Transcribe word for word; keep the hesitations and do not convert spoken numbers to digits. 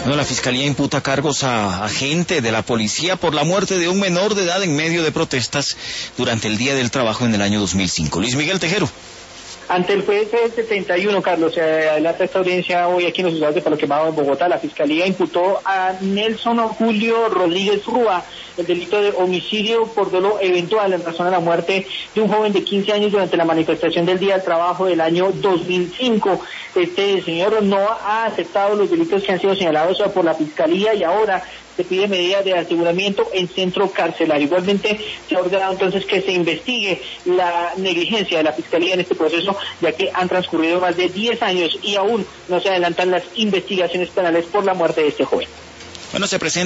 Bueno, la Fiscalía imputa cargos a agente de la policía por la muerte de un menor de edad en medio de protestas durante el Día del Trabajo en el año dos mil cinco. Luis Miguel Tejero. Ante el juez setenta y uno, Carlos, se adelanta esta audiencia hoy aquí en los juzgados de Palo Quemado en Bogotá. La Fiscalía imputó a Nelson Julio Rodríguez Rúa el delito de homicidio por dolo eventual en razón a la muerte de un joven de quince años durante la manifestación del Día del Trabajo del año dos mil cinco. Este señor no ha aceptado los delitos que han sido señalados por la Fiscalía y ahora se pide medidas de aseguramiento en centro carcelario. Igualmente se ha ordenado entonces que se investigue la negligencia de la Fiscalía en este proceso, ya que han transcurrido más de diez años y aún no se adelantan las investigaciones penales por la muerte de este joven. Bueno, se presenta